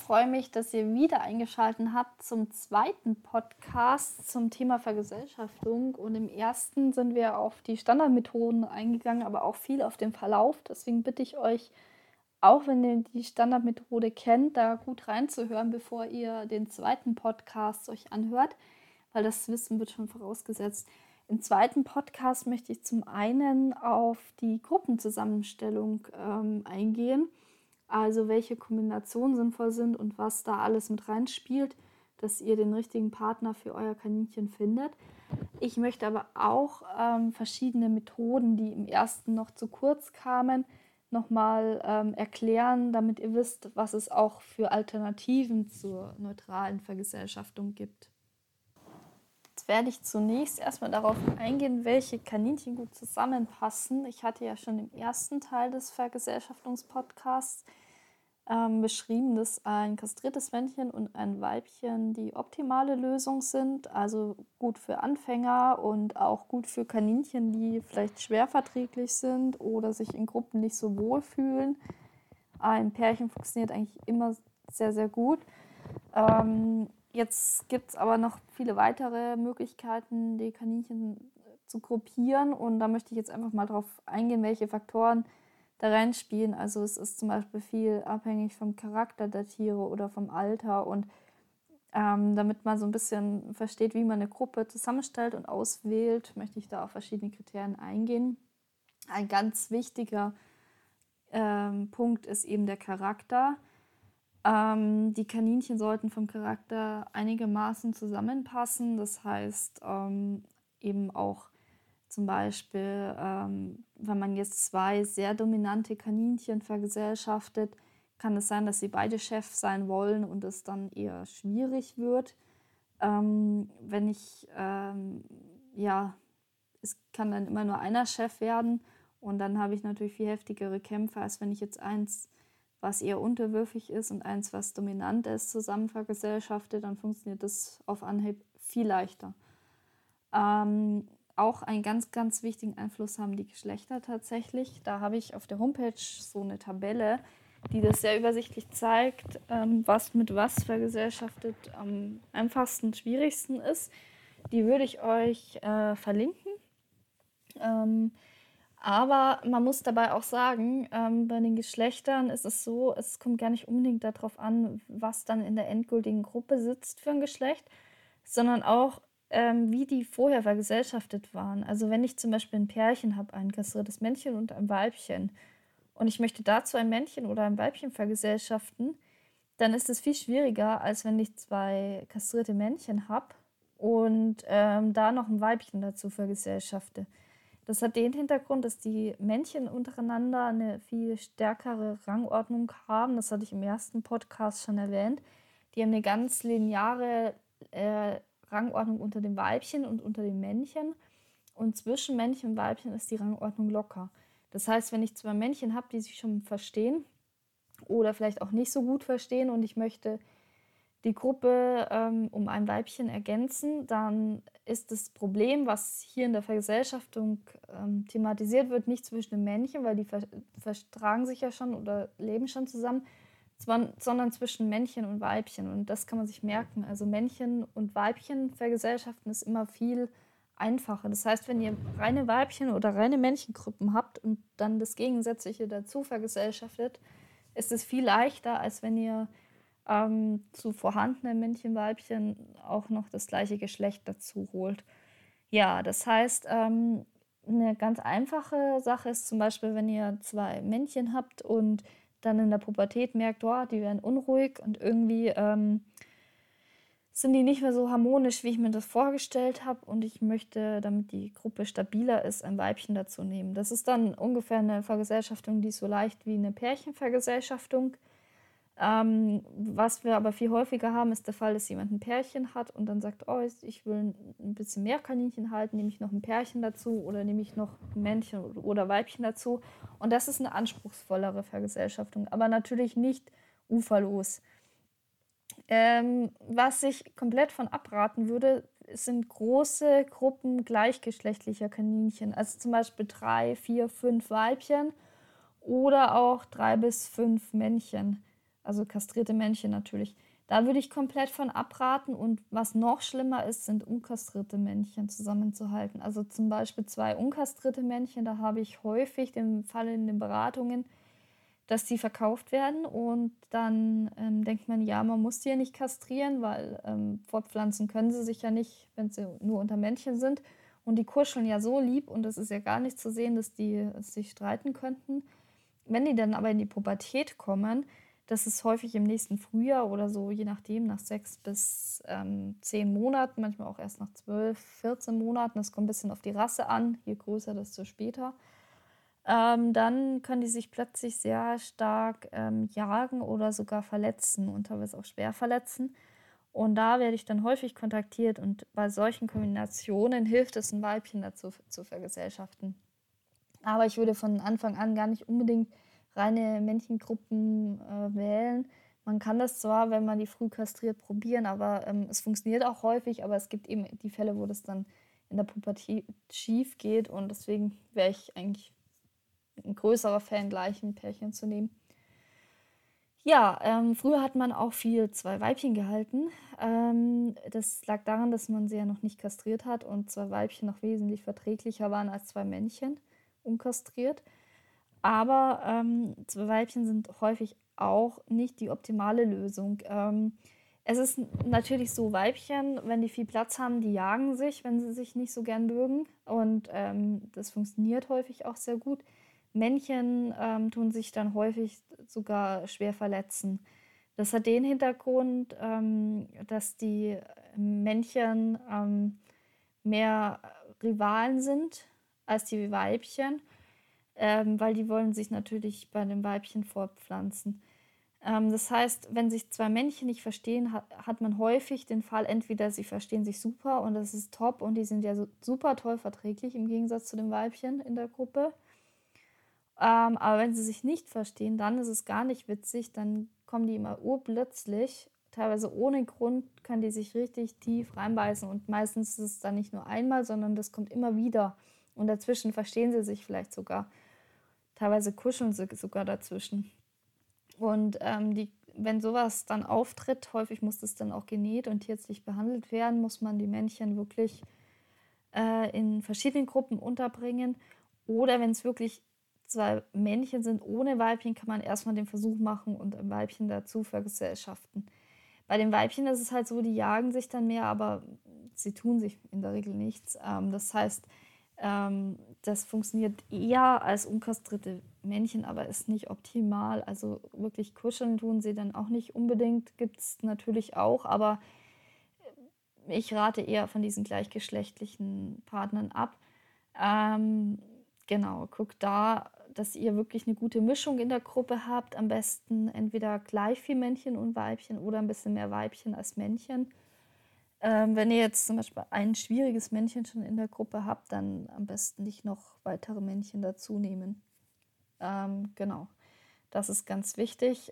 freue mich, dass ihr wieder eingeschaltet habt zum zweiten Podcast zum Thema Vergesellschaftung. Und im ersten sind wir auf die Standardmethoden eingegangen, aber auch viel auf den Verlauf. Deswegen bitte ich euch, auch wenn ihr die Standardmethode kennt, da gut reinzuhören, bevor ihr den zweiten Podcast euch anhört, weil das Wissen wird schon vorausgesetzt. Im zweiten Podcast möchte ich zum einen auf die Gruppenzusammenstellung eingehen, also welche Kombinationen sinnvoll sind und was da alles mit reinspielt, dass ihr den richtigen Partner für euer Kaninchen findet. Ich möchte aber auch verschiedene Methoden, die im ersten noch zu kurz kamen, nochmal erklären, damit ihr wisst, was es auch für Alternativen zur neutralen Vergesellschaftung gibt. Jetzt werde ich zunächst erstmal darauf eingehen, welche Kaninchen gut zusammenpassen. Ich hatte ja schon im ersten Teil des Vergesellschaftungspodcasts beschrieben, dass ein kastriertes Männchen und ein Weibchen die optimale Lösung sind, also gut für Anfänger und auch gut für Kaninchen, die vielleicht schwer verträglich sind oder sich in Gruppen nicht so wohl fühlen. Ein Pärchen funktioniert eigentlich immer sehr, sehr gut. Jetzt gibt es aber noch viele weitere Möglichkeiten, die Kaninchen zu gruppieren, und da möchte ich jetzt einfach mal drauf eingehen, welche Faktoren da reinspielen. Also es ist zum Beispiel viel abhängig vom Charakter der Tiere oder vom Alter, und damit man so ein bisschen versteht, wie man eine Gruppe zusammenstellt und auswählt, möchte ich da auf verschiedene Kriterien eingehen. Ein ganz wichtiger Punkt ist eben der Charakter. Die Kaninchen sollten vom Charakter einigermaßen zusammenpassen. Das heißt, eben auch zum Beispiel, wenn man jetzt zwei sehr dominante Kaninchen vergesellschaftet, kann es sein, dass sie beide Chef sein wollen und es dann eher schwierig wird. Es kann dann immer nur einer Chef werden, und dann habe ich natürlich viel heftigere Kämpfe, als wenn ich jetzt eins, was eher unterwürfig ist, und eins, was dominant ist, zusammen vergesellschaftet, dann funktioniert das auf Anhieb viel leichter. Auch einen ganz, ganz wichtigen Einfluss haben die Geschlechter tatsächlich. Da habe ich auf der Homepage so eine Tabelle, die das sehr übersichtlich zeigt, was mit was vergesellschaftet am einfachsten, schwierigsten ist. Die würde ich euch verlinken. Aber man muss dabei auch sagen, bei den Geschlechtern ist es so, es kommt gar nicht unbedingt darauf an, was dann in der endgültigen Gruppe sitzt für ein Geschlecht, sondern auch, wie die vorher vergesellschaftet waren. Also wenn ich zum Beispiel ein Pärchen habe, ein kastriertes Männchen und ein Weibchen, und ich möchte dazu ein Männchen oder ein Weibchen vergesellschaften, dann ist es viel schwieriger, als wenn ich zwei kastrierte Männchen habe und da noch ein Weibchen dazu vergesellschafte. Das hat den Hintergrund, dass die Männchen untereinander eine viel stärkere Rangordnung haben. Das hatte ich im ersten Podcast schon erwähnt. Die haben eine ganz lineare Rangordnung unter den Weibchen und unter den Männchen. Und zwischen Männchen und Weibchen ist die Rangordnung locker. Das heißt, wenn ich zwei Männchen habe, die sich schon verstehen oder vielleicht auch nicht so gut verstehen, und ich möchte die Gruppe um ein Weibchen ergänzen, dann ist das Problem, was hier in der Vergesellschaftung thematisiert wird, nicht zwischen den Männchen, weil die vertragen sich ja schon oder leben schon zusammen, sondern zwischen Männchen und Weibchen. Und das kann man sich merken. Also Männchen und Weibchen vergesellschaften ist immer viel einfacher. Das heißt, wenn ihr reine Weibchen- oder reine Männchengruppen habt und dann das Gegensätzliche dazu vergesellschaftet, ist es viel leichter, als wenn ihr zu vorhandenen Männchen, Weibchen auch noch das gleiche Geschlecht dazu holt. Ja, das heißt, eine ganz einfache Sache ist zum Beispiel, wenn ihr zwei Männchen habt und dann in der Pubertät merkt, oh, die werden unruhig und irgendwie sind die nicht mehr so harmonisch, wie ich mir das vorgestellt habe, und ich möchte, damit die Gruppe stabiler ist, ein Weibchen dazu nehmen. Das ist dann ungefähr eine Vergesellschaftung, die ist so leicht wie eine Pärchenvergesellschaftung. Was wir aber viel häufiger haben, ist der Fall, dass jemand ein Pärchen hat und dann sagt, oh, ich will ein bisschen mehr Kaninchen halten, nehme ich noch ein Pärchen dazu oder nehme ich noch ein Männchen oder Weibchen dazu. Und das ist eine anspruchsvollere Vergesellschaftung, aber natürlich nicht uferlos. Was ich komplett von abraten würde, sind große Gruppen gleichgeschlechtlicher Kaninchen. Also zum Beispiel 3, 4, 5 Weibchen oder auch 3 bis 5 Männchen. Also kastrierte Männchen natürlich. Da würde ich komplett von abraten. Und was noch schlimmer ist, sind unkastrierte Männchen zusammenzuhalten. Also zum Beispiel zwei unkastrierte Männchen, da habe ich häufig den Fall in den Beratungen, dass die verkauft werden und dann denkt man, ja, man muss die ja nicht kastrieren, weil fortpflanzen können sie sich ja nicht, wenn sie nur unter Männchen sind. Und die kuscheln ja so lieb und es ist ja gar nicht zu sehen, dass die sich streiten könnten. Wenn die dann aber in die Pubertät kommen, das ist häufig im nächsten Frühjahr oder so, je nachdem, nach 6 bis 10 Monaten, manchmal auch erst nach 12, 14 Monaten. Das kommt ein bisschen auf die Rasse an, je größer, desto später. Dann können die sich plötzlich sehr stark jagen oder sogar verletzen und teilweise auch schwer verletzen. Und da werde ich dann häufig kontaktiert und bei solchen Kombinationen hilft es, ein Weibchen dazu zu vergesellschaften. Aber ich würde von Anfang an gar nicht unbedingt reine Männchengruppen wählen. Man kann das zwar, wenn man die früh kastriert, probieren, aber es funktioniert auch häufig, aber es gibt eben die Fälle, wo das dann in der Pubertät schief geht und deswegen wäre ich eigentlich ein größerer Fan, gleich ein Pärchen zu nehmen. Ja, früher hat man auch viel zwei Weibchen gehalten. Das lag daran, dass man sie ja noch nicht kastriert hat und zwei Weibchen noch wesentlich verträglicher waren als zwei Männchen, unkastriert. Aber zwei Weibchen sind häufig auch nicht die optimale Lösung. Es ist natürlich so, Weibchen, wenn die viel Platz haben, die jagen sich, wenn sie sich nicht so gern mögen. Und das funktioniert häufig auch sehr gut. Männchen tun sich dann häufig sogar schwer verletzen. Das hat den Hintergrund, dass die Männchen mehr Rivalen sind als die Weibchen, weil die wollen sich natürlich bei den Weibchen fortpflanzen. Das heißt, wenn sich zwei Männchen nicht verstehen, hat man häufig den Fall, entweder sie verstehen sich super und das ist top und die sind ja so super toll verträglich im Gegensatz zu den Weibchen in der Gruppe. Aber wenn sie sich nicht verstehen, dann ist es gar nicht witzig, dann kommen die immer urplötzlich, teilweise ohne Grund, können die sich richtig tief reinbeißen und meistens ist es dann nicht nur einmal, sondern das kommt immer wieder und dazwischen verstehen sie sich vielleicht sogar. Teilweise kuscheln sie sogar dazwischen. Und wenn sowas dann auftritt, häufig muss das dann auch genäht und tierärztlich behandelt werden, muss man die Männchen wirklich in verschiedenen Gruppen unterbringen. Oder wenn es wirklich zwei Männchen sind ohne Weibchen, kann man erstmal den Versuch machen und ein Weibchen dazu vergesellschaften. Bei den Weibchen ist es halt so, die jagen sich dann mehr, aber sie tun sich in der Regel nichts. Das heißt, das funktioniert eher als unkastrierte Männchen, aber ist nicht optimal. Also wirklich kuscheln tun sie dann auch nicht unbedingt, gibt es natürlich auch, aber ich rate eher von diesen gleichgeschlechtlichen Partnern ab. Genau, guckt da, dass ihr wirklich eine gute Mischung in der Gruppe habt. Am besten entweder gleich viel Männchen und Weibchen oder ein bisschen mehr Weibchen als Männchen. Wenn ihr jetzt zum Beispiel ein schwieriges Männchen schon in der Gruppe habt, dann am besten nicht noch weitere Männchen dazu nehmen. Genau, das ist ganz wichtig.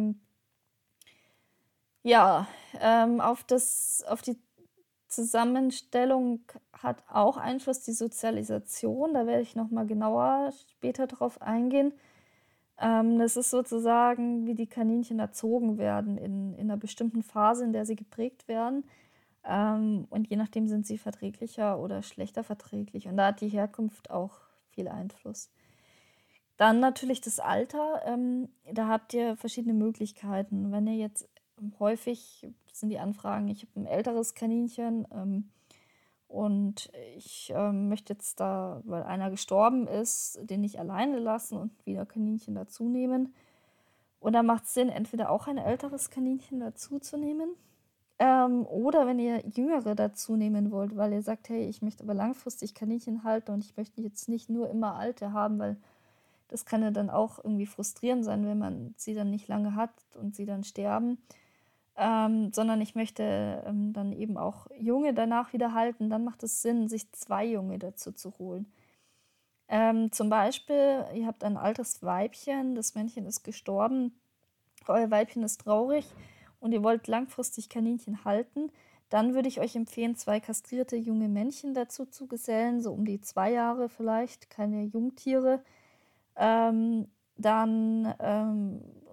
Ja, auf die Zusammenstellung hat auch Einfluss die Sozialisation. Da werde ich nochmal genauer später drauf eingehen. Das ist sozusagen, wie die Kaninchen erzogen werden in einer bestimmten Phase, in der sie geprägt werden. Und je nachdem sind sie verträglicher oder schlechter verträglich. Und da hat die Herkunft auch viel Einfluss. Dann natürlich das Alter. Da habt ihr verschiedene Möglichkeiten. Wenn ihr jetzt häufig sind die Anfragen, ich habe ein älteres Kaninchen und ich möchte jetzt da, weil einer gestorben ist, den nicht alleine lassen und wieder Kaninchen dazu nehmen. Und da macht es Sinn, entweder auch ein älteres Kaninchen dazu zu nehmen oder wenn ihr Jüngere dazu nehmen wollt, weil ihr sagt, hey, ich möchte aber langfristig Kaninchen halten und ich möchte jetzt nicht nur immer alte haben, weil das kann ja dann auch irgendwie frustrierend sein, wenn man sie dann nicht lange hat und sie dann sterben. Sondern ich möchte dann eben auch Junge danach wieder halten, dann macht es Sinn, sich 2 Junge dazu zu holen. Zum Beispiel, ihr habt ein altes Weibchen, das Männchen ist gestorben, euer Weibchen ist traurig und ihr wollt langfristig Kaninchen halten, dann würde ich euch empfehlen, 2 kastrierte junge Männchen dazu zu gesellen, so um die 2 Jahre vielleicht, keine Jungtiere. Und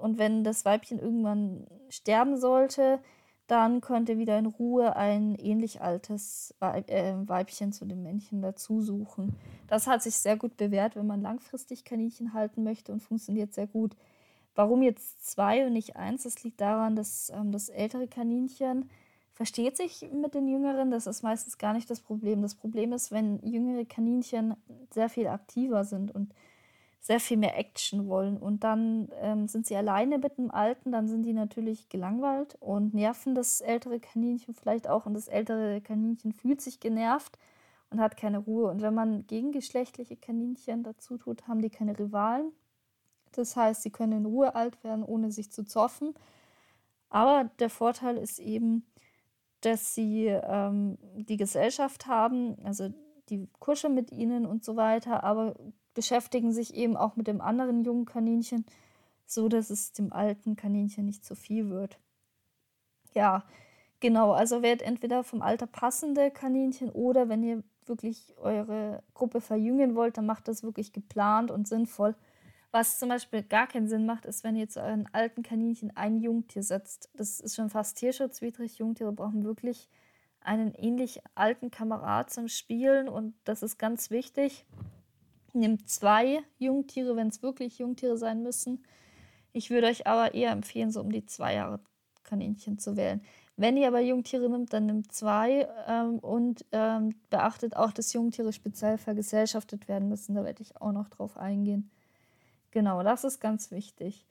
und wenn das Weibchen irgendwann sterben sollte, dann könnt ihr wieder in Ruhe ein ähnlich altes Weibchen zu dem Männchen dazu suchen. Das hat sich sehr gut bewährt, wenn man langfristig Kaninchen halten möchte und funktioniert sehr gut. Warum jetzt zwei und nicht eins? Das liegt daran, dass das ältere Kaninchen versteht sich mit den jüngeren. Das ist meistens gar nicht das Problem. Das Problem ist, wenn jüngere Kaninchen sehr viel aktiver sind und sehr viel mehr Action wollen. Und dann sind sie alleine mit dem Alten, dann sind die natürlich gelangweilt und nerven das ältere Kaninchen vielleicht auch. Und das ältere Kaninchen fühlt sich genervt und hat keine Ruhe. Und wenn man gegengeschlechtliche Kaninchen dazu tut, haben die keine Rivalen. Das heißt, sie können in Ruhe alt werden, ohne sich zu zoffen. Aber der Vorteil ist eben, dass sie die Gesellschaft haben, also die kuscheln mit ihnen und so weiter, aber beschäftigen sich eben auch mit dem anderen jungen Kaninchen, so dass es dem alten Kaninchen nicht zu viel wird. Ja, genau, also wählt entweder vom Alter passende Kaninchen oder wenn ihr wirklich eure Gruppe verjüngen wollt, dann macht das wirklich geplant und sinnvoll. Was zum Beispiel gar keinen Sinn macht, ist, wenn ihr zu euren alten Kaninchen ein Jungtier setzt. Das ist schon fast tierschutzwidrig. Jungtiere brauchen wirklich einen ähnlich alten Kamerad zum Spielen und das ist ganz wichtig. Nehmt 2 Jungtiere, wenn es wirklich Jungtiere sein müssen. Ich würde euch aber eher empfehlen, so um die 2 Jahre Kaninchen zu wählen. Wenn ihr aber Jungtiere nimmt, dann nimmt 2 und beachtet auch, dass Jungtiere speziell vergesellschaftet werden müssen. Da werde ich auch noch drauf eingehen. Genau, das ist ganz wichtig.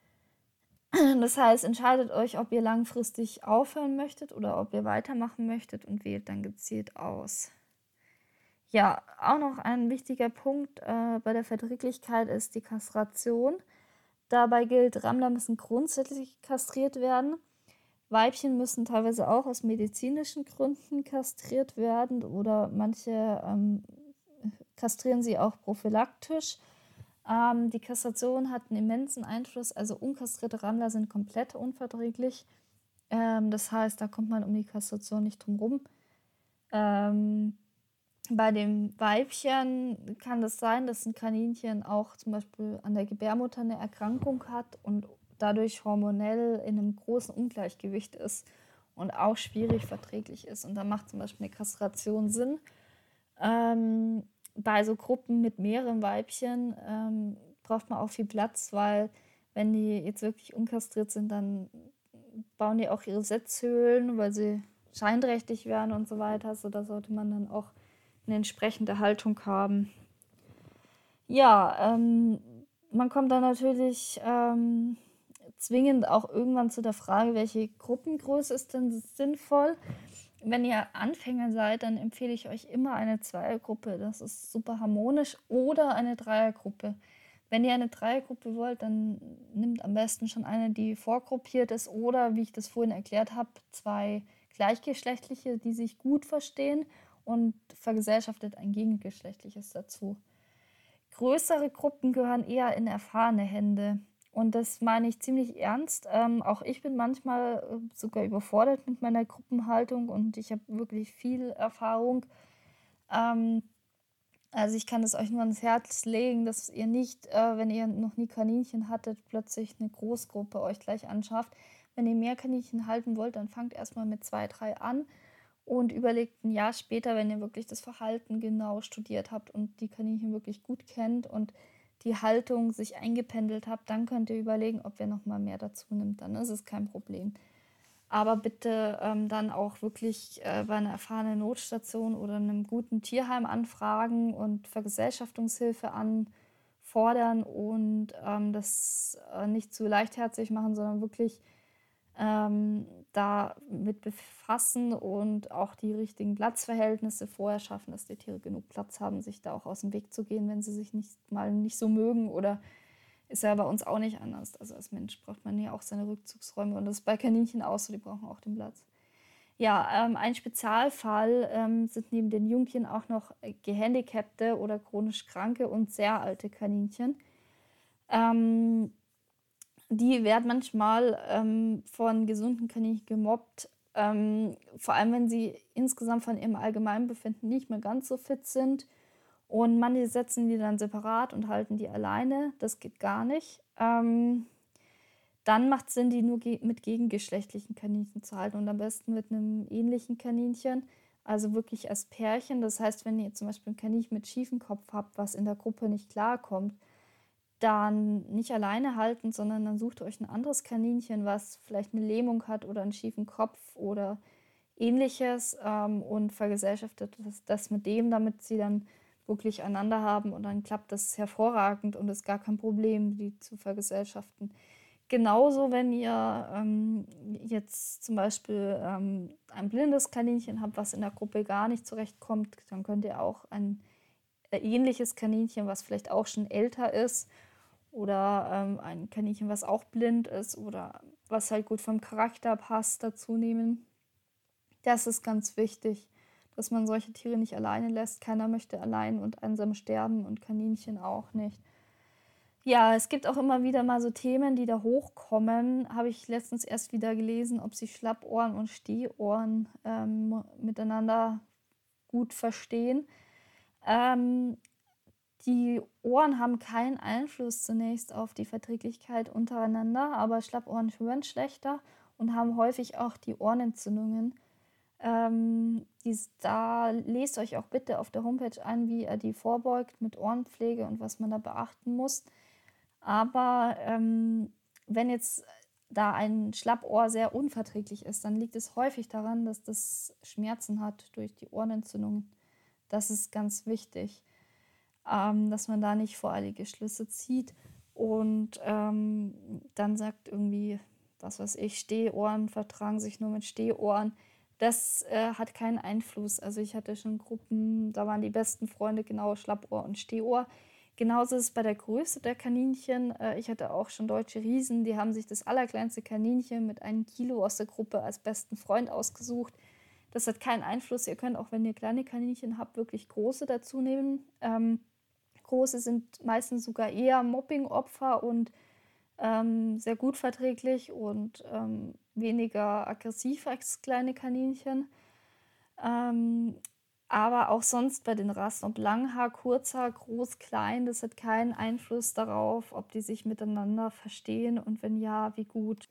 Das heißt, entscheidet euch, ob ihr langfristig aufhören möchtet oder ob ihr weitermachen möchtet und wählt dann gezielt aus. Ja, auch noch ein wichtiger Punkt bei der Verträglichkeit ist die Kastration. Dabei gilt, Rammler müssen grundsätzlich kastriert werden. Weibchen müssen teilweise auch aus medizinischen Gründen kastriert werden oder manche kastrieren sie auch prophylaktisch. Die Kastration hat einen immensen Einfluss, also unkastrierte Rammler sind komplett unverträglich. Das heißt, da kommt man um die Kastration nicht drum rum. Bei dem Weibchen kann es sein, dass ein Kaninchen auch zum Beispiel an der Gebärmutter eine Erkrankung hat und dadurch hormonell in einem großen Ungleichgewicht ist und auch schwierig verträglich ist. Und da macht zum Beispiel eine Kastration Sinn. Bei so Gruppen mit mehreren Weibchen braucht man auch viel Platz, weil wenn die jetzt wirklich unkastriert sind, dann bauen die auch ihre Setzhöhlen, weil sie scheinträchtig werden und so weiter. Also da sollte man dann auch eine entsprechende Haltung haben. Ja, man kommt dann natürlich zwingend auch irgendwann zu der Frage, welche Gruppengröße ist denn sinnvoll? Wenn ihr Anfänger seid, dann empfehle ich euch immer eine Zweiergruppe. Das ist super harmonisch oder eine Dreiergruppe. Wenn ihr eine Dreiergruppe wollt, dann nehmt am besten schon eine, die vorgruppiert ist oder, wie ich das vorhin erklärt habe, 2 gleichgeschlechtliche, die sich gut verstehen und vergesellschaftet ein gegengeschlechtliches dazu. Größere Gruppen gehören eher in erfahrene Hände. Und das meine ich ziemlich ernst. Auch ich bin manchmal sogar überfordert mit meiner Gruppenhaltung und ich habe wirklich viel Erfahrung. Also ich kann es euch nur ans Herz legen, dass ihr nicht, wenn ihr noch nie Kaninchen hattet, plötzlich eine Großgruppe euch gleich anschafft. Wenn ihr mehr Kaninchen halten wollt, dann fangt erstmal mit 2, 3 an und überlegt ein Jahr später, wenn ihr wirklich das Verhalten genau studiert habt und die Kaninchen wirklich gut kennt und die Haltung sich eingependelt habt, dann könnt ihr überlegen, ob ihr nochmal mehr dazu nimmt. Dann ist es kein Problem. Aber bitte dann auch wirklich bei einer erfahrenen Notstation oder einem guten Tierheim anfragen und Vergesellschaftungshilfe anfordern und das nicht zu leichtherzig machen, sondern wirklich damit befassen und auch die richtigen Platzverhältnisse vorher schaffen, dass die Tiere genug Platz haben, sich da auch aus dem Weg zu gehen, wenn sie sich nicht so mögen oder ist ja bei uns auch nicht anders. Also als Mensch braucht man ja auch seine Rückzugsräume und das ist bei Kaninchen auch so, die brauchen auch den Platz. Ja, ein Spezialfall sind neben den Jungchen auch noch gehandicapte oder chronisch kranke und sehr alte Kaninchen. Die werden manchmal von gesunden Kaninchen gemobbt, vor allem wenn sie insgesamt von ihrem Allgemeinbefinden nicht mehr ganz so fit sind. Und manche setzen die dann separat und halten die alleine. Das geht gar nicht. dann macht es Sinn, die nur mit gegengeschlechtlichen Kaninchen zu halten und am besten mit einem ähnlichen Kaninchen, also wirklich als Pärchen. Das heißt, wenn ihr zum Beispiel ein Kaninchen mit schiefem Kopf habt, was in der Gruppe nicht klarkommt, dann nicht alleine halten, sondern dann sucht euch ein anderes Kaninchen, was vielleicht eine Lähmung hat oder einen schiefen Kopf oder ähnliches, und vergesellschaftet das mit dem, damit sie dann wirklich einander haben und dann klappt das hervorragend und ist gar kein Problem, die zu vergesellschaften. Genauso, wenn ihr jetzt zum Beispiel ein blindes Kaninchen habt, was in der Gruppe gar nicht zurechtkommt, dann könnt ihr auch ein ähnliches Kaninchen, was vielleicht auch schon älter ist, oder ein Kaninchen, was auch blind ist oder was halt gut vom Charakter passt, dazu nehmen. Das ist ganz wichtig, dass man solche Tiere nicht alleine lässt. Keiner möchte allein und einsam sterben und Kaninchen auch nicht. Ja, es gibt auch immer wieder mal so Themen, die da hochkommen. Habe ich letztens erst wieder gelesen, ob sich Schlappohren und Stehohren miteinander gut verstehen. Ähm, Die Ohren haben keinen Einfluss zunächst auf die Verträglichkeit untereinander, aber Schlappohren hören schlechter und haben häufig auch die Ohrenentzündungen. Da lest euch auch bitte auf der Homepage ein, wie er die vorbeugt mit Ohrenpflege und was man da beachten muss. Aber wenn jetzt da ein Schlappohr sehr unverträglich ist, dann liegt es häufig daran, dass das Schmerzen hat durch die Ohrenentzündungen. Das ist ganz wichtig, dass man da nicht voreilige Schlüsse zieht und dann sagt irgendwie, was weiß ich, Stehohren vertragen sich nur mit Stehohren. Das hat keinen Einfluss. Also ich hatte schon Gruppen, da waren die besten Freunde genau Schlappohr und Stehohr. Genauso ist es bei der Größe der Kaninchen. Ich hatte auch schon deutsche Riesen, die haben sich das allerkleinste Kaninchen mit 1 Kilo aus der Gruppe als besten Freund ausgesucht. Das hat keinen Einfluss. Ihr könnt auch, wenn ihr kleine Kaninchen habt, wirklich große dazu nehmen. Große sind meistens sogar eher Mobbing-Opfer und sehr gut verträglich und weniger aggressiv als kleine Kaninchen. Ähm, aber auch sonst bei den Rassen, ob Langhaar, Kurzhaar, groß, klein, das hat keinen Einfluss darauf, ob die sich miteinander verstehen und wenn ja, wie gut.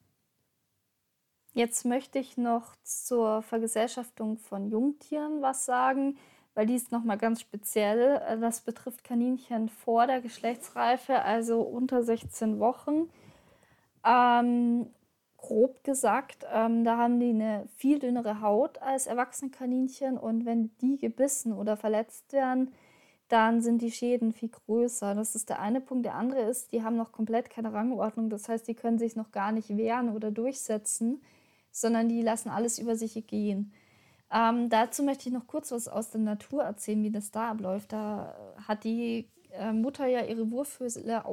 Jetzt möchte ich noch zur Vergesellschaftung von Jungtieren was sagen, weil die ist nochmal ganz speziell. Das betrifft Kaninchen vor der Geschlechtsreife, also unter 16 Wochen. Ähm, Grob gesagt, da haben die eine viel dünnere Haut als erwachsene Kaninchen und wenn die gebissen oder verletzt werden, dann sind die Schäden viel größer. Das ist der eine Punkt. Der andere ist, die haben noch komplett keine Rangordnung. Das heißt, die können sich noch gar nicht wehren oder durchsetzen, sondern die lassen alles über sich gehen. Dazu möchte ich noch kurz was aus der Natur erzählen, wie das da abläuft. Da hat die Mutter ja ihre Wurfhöhle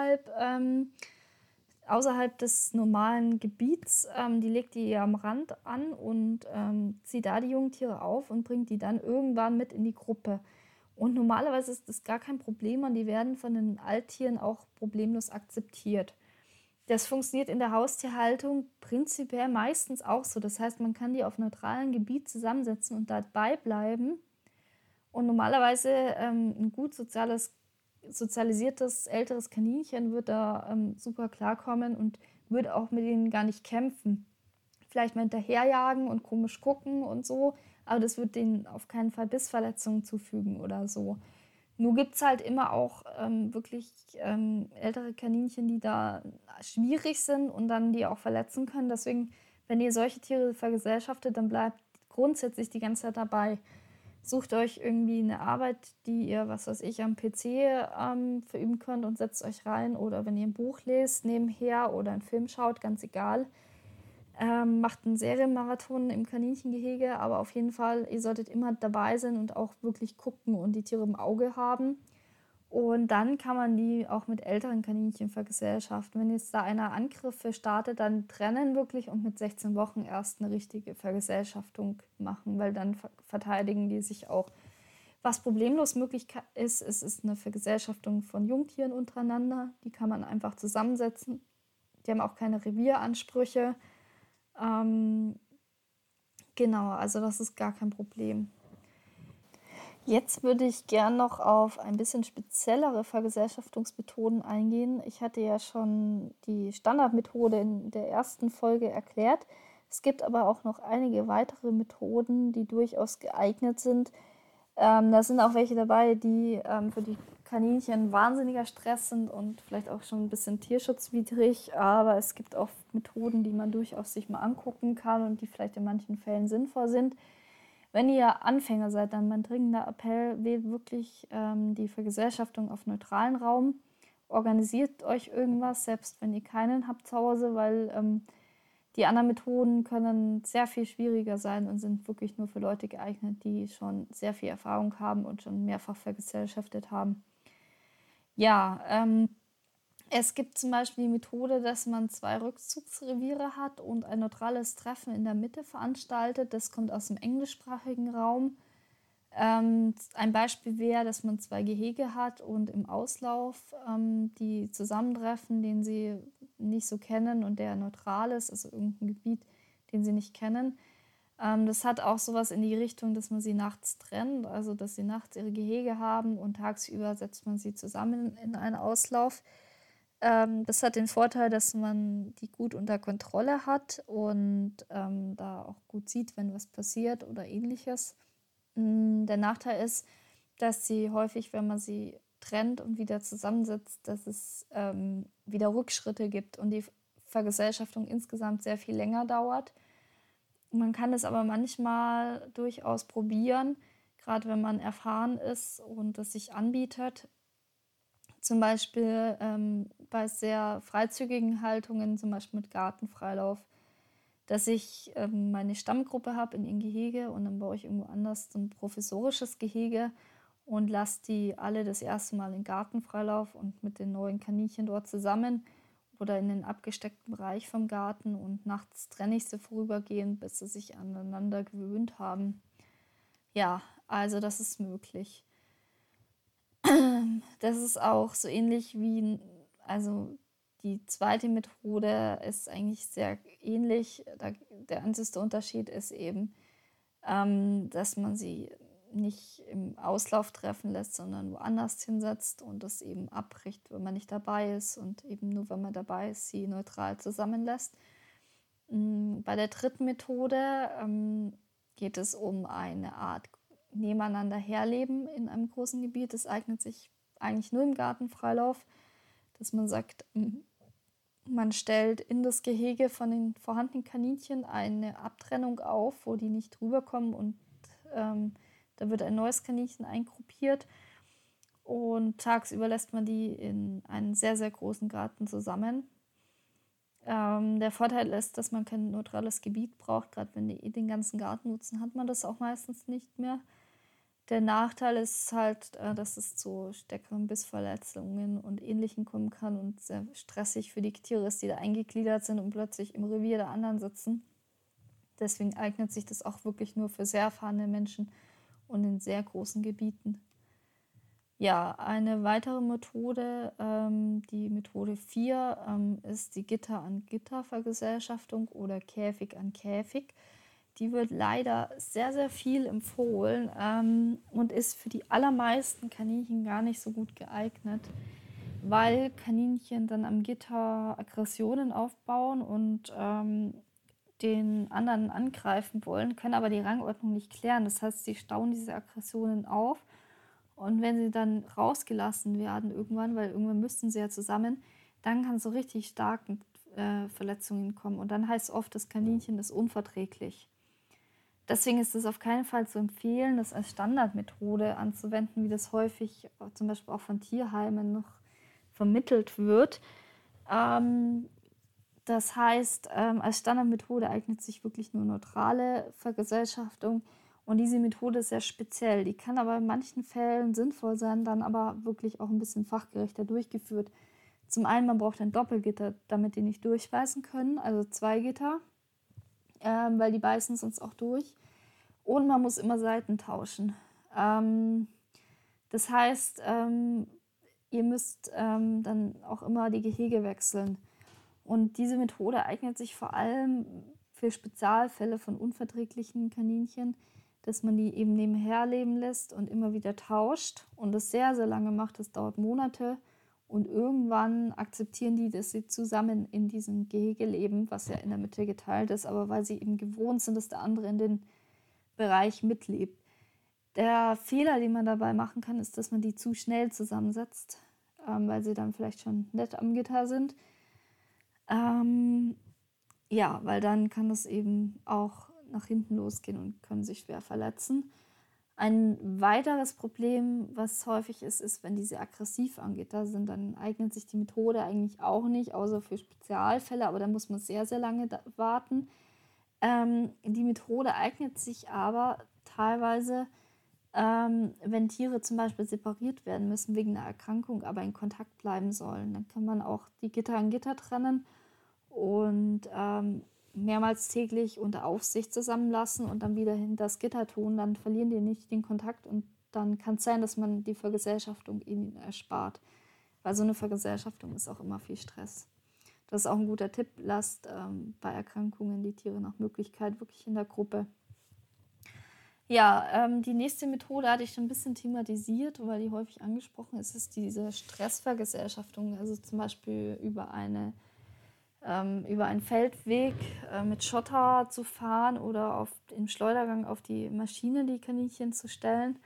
außerhalb des normalen Gebiets. Die legt die am Rand an und zieht da die Jungtiere auf und bringt die dann irgendwann mit in die Gruppe. Und normalerweise ist das gar kein Problem und die werden von den Alttieren auch problemlos akzeptiert. Das funktioniert in der Haustierhaltung prinzipiell meistens auch so. Das heißt, man kann die auf neutralem Gebiet zusammensetzen und dabei bleiben. Und normalerweise ein gut sozialisiertes älteres Kaninchen wird da super klarkommen und wird auch mit denen gar nicht kämpfen. Vielleicht mal hinterherjagen und komisch gucken und so, aber das wird denen auf keinen Fall Bissverletzungen zufügen oder so. Nur gibt es halt immer auch wirklich ältere Kaninchen, die da schwierig sind und dann die auch verletzen können. Deswegen, wenn ihr solche Tiere vergesellschaftet, dann bleibt grundsätzlich die ganze Zeit dabei. Sucht euch irgendwie eine Arbeit, die ihr, was weiß ich, am PC verüben könnt und setzt euch rein. Oder wenn ihr ein Buch lest nebenher oder einen Film schaut, ganz egal. Macht einen Serienmarathon im Kaninchengehege, aber auf jeden Fall, ihr solltet immer dabei sein und auch wirklich gucken und die Tiere im Auge haben. Und dann kann man die auch mit älteren Kaninchen vergesellschaften. Wenn jetzt da einer Angriffe startet, dann trennen wirklich und mit 16 Wochen erst eine richtige Vergesellschaftung machen, weil dann verteidigen die sich auch. Was problemlos möglich ist eine Vergesellschaftung von Jungtieren untereinander. Die kann man einfach zusammensetzen. Die haben auch keine Revieransprüche. Genau, also das ist gar kein Problem. Jetzt würde ich gern noch auf ein bisschen speziellere Vergesellschaftungsmethoden eingehen. Ich hatte ja schon die Standardmethode in der ersten Folge erklärt. Es gibt aber auch noch einige weitere Methoden, die durchaus geeignet sind. Da sind auch welche dabei, die für die Kaninchen wahnsinniger Stress sind und vielleicht auch schon ein bisschen tierschutzwidrig. Aber es gibt auch Methoden, die man durchaus sich mal angucken kann und die vielleicht in manchen Fällen sinnvoll sind. Wenn ihr Anfänger seid, dann mein dringender Appell, wählt wirklich die Vergesellschaftung auf neutralen Raum. Organisiert euch irgendwas, selbst wenn ihr keinen habt zu Hause, weil die anderen Methoden können sehr viel schwieriger sein und sind wirklich nur für Leute geeignet, die schon sehr viel Erfahrung haben und schon mehrfach vergesellschaftet haben. Ja, es gibt zum Beispiel die Methode, dass man 2 Rückzugsreviere hat und ein neutrales Treffen in der Mitte veranstaltet. Das kommt aus dem englischsprachigen Raum. Ein Beispiel wäre, dass man 2 Gehege hat und im Auslauf die zusammentreffen, den sie nicht so kennen und der neutral ist, also irgendein Gebiet, den sie nicht kennen. Das hat auch sowas in die Richtung, dass man sie nachts trennt, also dass sie nachts ihre Gehege haben und tagsüber setzt man sie zusammen in einen Auslauf. Das hat den Vorteil, dass man die gut unter Kontrolle hat und da auch gut sieht, wenn was passiert oder ähnliches. Der Nachteil ist, dass sie häufig, wenn man sie trennt und wieder zusammensetzt, dass es wieder Rückschritte gibt und die Vergesellschaftung insgesamt sehr viel länger dauert. Man kann es aber manchmal durchaus probieren, gerade wenn man erfahren ist und es sich anbietet. Zum Beispiel bei sehr freizügigen Haltungen, zum Beispiel mit Gartenfreilauf, dass ich meine Stammgruppe habe in ihrem Gehege und dann baue ich irgendwo anders so ein provisorisches Gehege und lasse die alle das erste Mal in Gartenfreilauf und mit den neuen Kaninchen dort zusammen oder in den abgesteckten Bereich vom Garten und nachts trenne ich sie vorübergehend, bis sie sich aneinander gewöhnt haben. Ja, also das ist möglich. Das ist auch so ähnlich wie, also die zweite Methode ist eigentlich sehr ähnlich. Der einzige Unterschied ist eben, dass man sie nicht im Auslauf treffen lässt, sondern woanders hinsetzt und das eben abbricht, wenn man nicht dabei ist und eben nur, wenn man dabei ist, sie neutral zusammenlässt. Bei der dritten Methode geht es um eine Art nebeneinander herleben in einem großen Gebiet. Das eignet sich eigentlich nur im Gartenfreilauf, dass man sagt, man stellt in das Gehege von den vorhandenen Kaninchen eine Abtrennung auf, wo die nicht rüberkommen und da wird ein neues Kaninchen eingruppiert und tagsüber lässt man die in einen sehr, sehr großen Garten zusammen. Der Vorteil ist, dass man kein neutrales Gebiet braucht, gerade wenn die den ganzen Garten nutzen, hat man das auch meistens nicht mehr. Der Nachteil ist halt, dass es zu stärkeren Bissverletzungen und Ähnlichem kommen kann und sehr stressig für die Tiere ist, die da eingegliedert sind und plötzlich im Revier der anderen sitzen. Deswegen eignet sich das auch wirklich nur für sehr erfahrene Menschen und in sehr großen Gebieten. Ja, eine weitere Methode, die Methode 4, ist die Gitter-an-Gitter-Vergesellschaftung oder Käfig an Käfig. Die wird leider sehr, sehr viel empfohlen und ist für die allermeisten Kaninchen gar nicht so gut geeignet, weil Kaninchen dann am Gitter Aggressionen aufbauen und den anderen angreifen wollen, können aber die Rangordnung nicht klären. Das heißt, sie stauen diese Aggressionen auf und wenn sie dann rausgelassen werden irgendwann, weil irgendwann müssten sie ja zusammen, dann kann es so richtig starken Verletzungen kommen. Und dann heißt oft, das Kaninchen ist unverträglich. Deswegen ist es auf keinen Fall zu empfehlen, das als Standardmethode anzuwenden, wie das häufig zum Beispiel auch von Tierheimen noch vermittelt wird. Das heißt, als Standardmethode eignet sich wirklich nur neutrale Vergesellschaftung. Und diese Methode ist sehr speziell. Die kann aber in manchen Fällen sinnvoll sein, dann aber wirklich auch ein bisschen fachgerechter durchgeführt. Zum einen, man braucht ein Doppelgitter, damit die nicht durchbeißen können, also 2 Gitter, weil die beißen sonst auch durch. Und man muss immer Seiten tauschen. Das heißt, ihr müsst dann auch immer die Gehege wechseln. Und diese Methode eignet sich vor allem für Spezialfälle von unverträglichen Kaninchen, dass man die eben nebenher leben lässt und immer wieder tauscht und das sehr, sehr lange macht. Das dauert Monate und irgendwann akzeptieren die, dass sie zusammen in diesem Gehege leben, was ja in der Mitte geteilt ist, aber weil sie eben gewohnt sind, dass der andere in den Bereich mitlebt. Der Fehler, den man dabei machen kann, ist, dass man die zu schnell zusammensetzt, weil sie dann vielleicht schon nett am Gitter sind. Ja, weil dann kann das eben auch nach hinten losgehen und können sich schwer verletzen. Ein weiteres Problem, was häufig ist, ist, wenn diese aggressiv am Gitter sind, dann eignet sich die Methode eigentlich auch nicht, außer für Spezialfälle, aber da muss man sehr, sehr lange warten. Die Methode eignet sich aber teilweise, wenn Tiere zum Beispiel separiert werden müssen wegen einer Erkrankung, aber in Kontakt bleiben sollen. Dann kann man auch die Gitter an Gitter trennen und mehrmals täglich unter Aufsicht zusammenlassen und dann wieder hinter das Gitter tun. Dann verlieren die nicht den Kontakt und dann kann es sein, dass man die Vergesellschaftung ihnen erspart. Weil so eine Vergesellschaftung ist auch immer viel Stress. Das ist auch ein guter Tipp. Lasst bei Erkrankungen die Tiere nach Möglichkeit wirklich in der Gruppe. Ja, die nächste Methode hatte ich schon ein bisschen thematisiert, weil die häufig angesprochen ist, ist diese Stressvergesellschaftung. Also zum Beispiel über einen Feldweg mit Schotter zu fahren oder im Schleudergang auf die Maschine die Kaninchen zu stellen.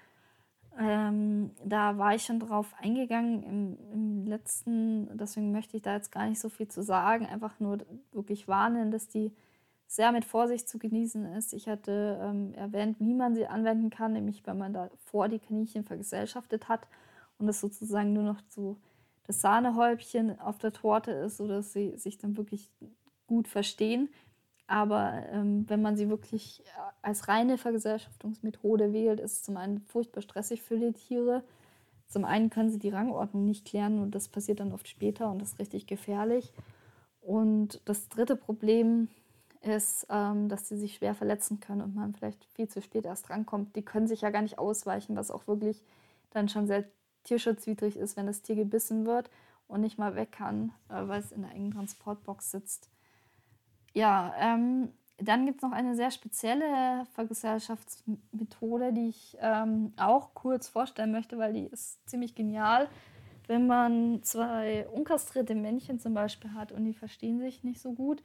Da war ich schon drauf eingegangen im letzten, deswegen möchte ich da jetzt gar nicht so viel zu sagen, einfach nur wirklich warnen, dass die sehr mit Vorsicht zu genießen ist. Ich hatte erwähnt, wie man sie anwenden kann, nämlich wenn man davor die Kaninchen vergesellschaftet hat und es sozusagen nur noch so das Sahnehäubchen auf der Torte ist, sodass sie sich dann wirklich gut verstehen. Aber wenn man sie wirklich als reine Vergesellschaftungsmethode wählt, ist es zum einen furchtbar stressig für die Tiere. Zum einen können sie die Rangordnung nicht klären und das passiert dann oft später und das ist richtig gefährlich. Und das dritte Problem ist, dass sie sich schwer verletzen können und man vielleicht viel zu spät erst rankommt. Die können sich ja gar nicht ausweichen, was auch wirklich dann schon sehr tierschutzwidrig ist, wenn das Tier gebissen wird und nicht mal weg kann, weil es in einer engen Transportbox sitzt. Ja, dann gibt es noch eine sehr spezielle Vergesellschaftsmethode, die ich auch kurz vorstellen möchte, weil die ist ziemlich genial. Wenn man 2 unkastrierte Männchen zum Beispiel hat und die verstehen sich nicht so gut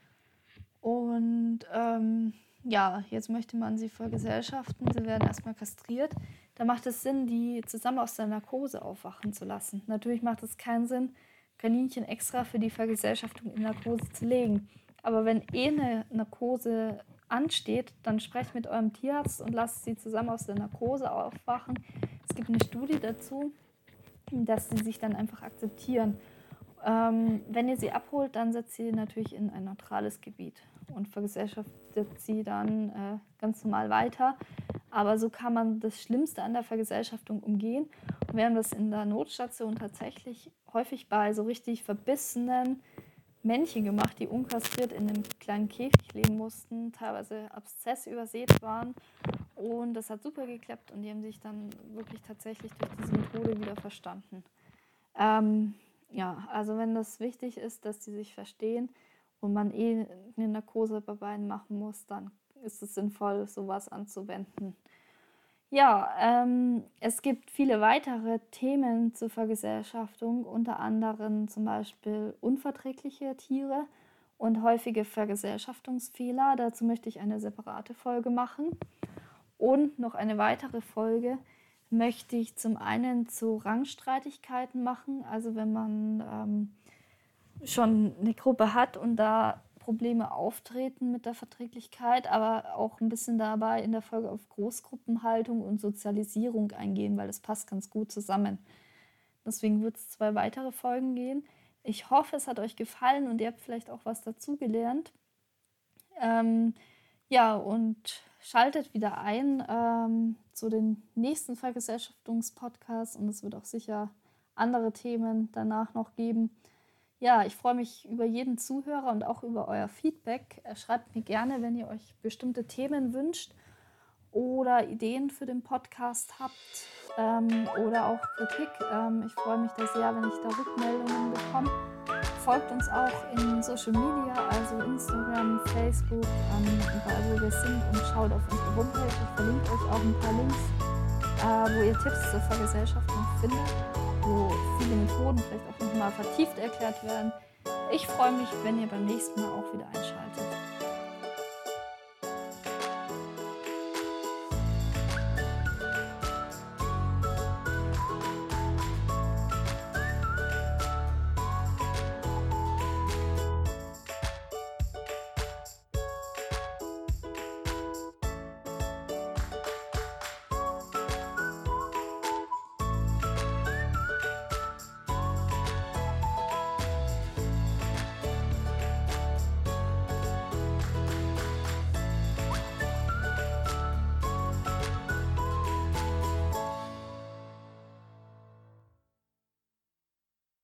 und ja, jetzt möchte man sie vergesellschaften, sie werden erstmal kastriert, da macht es Sinn, die zusammen aus der Narkose aufwachen zu lassen. Natürlich macht es keinen Sinn, Kaninchen extra für die Vergesellschaftung in Narkose zu legen. Aber wenn eine Narkose ansteht, dann sprecht mit eurem Tierarzt und lasst sie zusammen aus der Narkose aufwachen. Es gibt eine Studie dazu, dass sie sich dann einfach akzeptieren. Wenn ihr sie abholt, dann setzt sie natürlich in ein neutrales Gebiet und vergesellschaftet sie dann ganz normal weiter. Aber so kann man das Schlimmste an der Vergesellschaftung umgehen. Und wir haben das in der Notstation tatsächlich häufig bei so richtig verbissenen Männchen gemacht, die unkastriert in einem kleinen Käfig leben mussten, teilweise Abszess übersät waren. Und das hat super geklappt und die haben sich dann wirklich tatsächlich durch diese Methode wieder verstanden. Ja, also wenn das wichtig ist, dass die sich verstehen und man eine Narkose bei beiden machen muss, dann ist es sinnvoll, sowas anzuwenden. Ja, es gibt viele weitere Themen zur Vergesellschaftung, unter anderem zum Beispiel unverträgliche Tiere und häufige Vergesellschaftungsfehler. Dazu möchte ich eine separate Folge machen. Und noch eine weitere Folge möchte ich zum einen zu Rangstreitigkeiten machen, also wenn man schon eine Gruppe hat und da Probleme auftreten mit der Verträglichkeit, aber auch ein bisschen dabei in der Folge auf Großgruppenhaltung und Sozialisierung eingehen, weil das passt ganz gut zusammen. Deswegen wird es 2 weitere Folgen gehen. Ich hoffe, es hat euch gefallen und ihr habt vielleicht auch was dazugelernt. Ja, und schaltet wieder ein zu den nächsten Vergesellschaftungspodcasts und es wird auch sicher andere Themen danach noch geben. Ja, ich freue mich über jeden Zuhörer und auch über euer Feedback. Schreibt mir gerne, wenn ihr euch bestimmte Themen wünscht oder Ideen für den Podcast habt oder auch Kritik. Ich freue mich da sehr, wenn ich da Rückmeldungen bekomme. folgt uns auch in Social Media, also Instagram, Facebook, überall wo wir sind, und schaut auf unsere Homepage. Ich verlinke euch auch ein paar Links, wo ihr Tipps zur Vergesellschaftung findet, wo viele Methoden vielleicht auch nochmal vertieft erklärt werden. Ich freue mich, wenn ihr beim nächsten Mal auch wieder einschaltet.